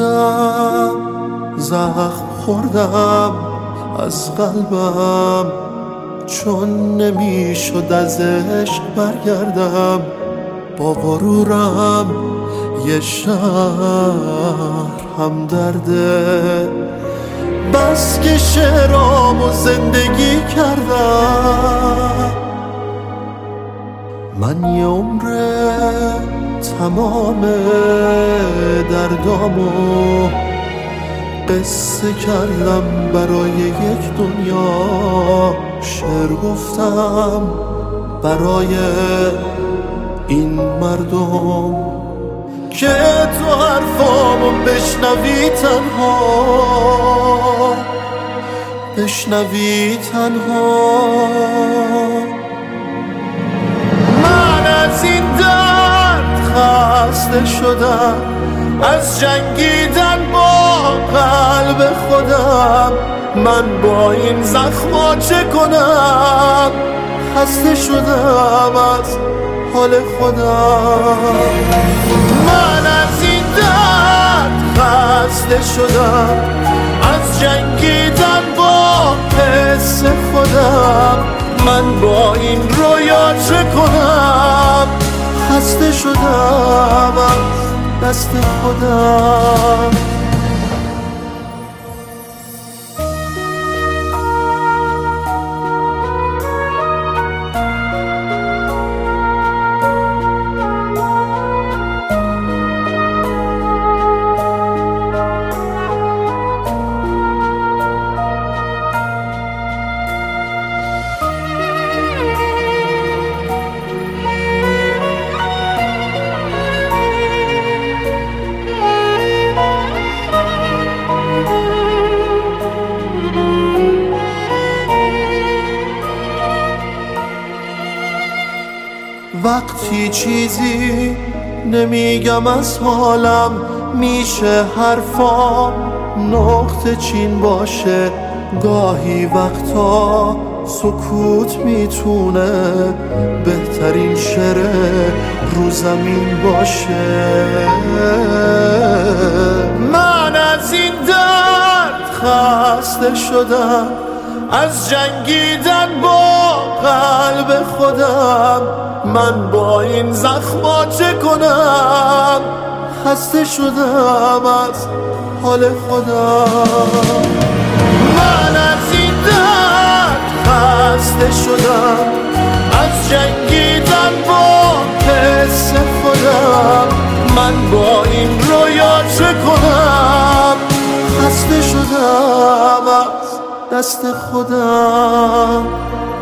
رفتم، زخم خوردم از قلبم، چون نمیشد از عشق برگردم. با غرورم یه شهر هم درده، بس که شعرامو زندگی کردم. من یه عمره تمام دردامو قصه کردم، برای یک دنیا شعر گفتم، برای این مردم که تو حرفامو بشنوی تنها، بشنوی تنها. من از این درد خسته شدم، از جنگیدن با قلب خودم. من با این زخما چه کنم؟ خسته شدم از حال خودم. من از این درد خسته شدم، از جنگیدن با حس خودم. من با این رویا چه کنم؟ خسته شدم از دست خودم. وقتی چیزی نمیگم از حالم، میشه حرفام نقطه چین باشه. گاهی وقتا سکوت میتونه بهترین شعر رو زمین باشه. من از این درد خسته شدم، از جنگیدن با قلب خودم. من با این زخما چه کنم؟ خسته شدم از حال خودم. من از این درد خسته شدم، از جنگیدن با حس خودم. من با این رویا چه کنم؟ خسته شدم از دست خودم.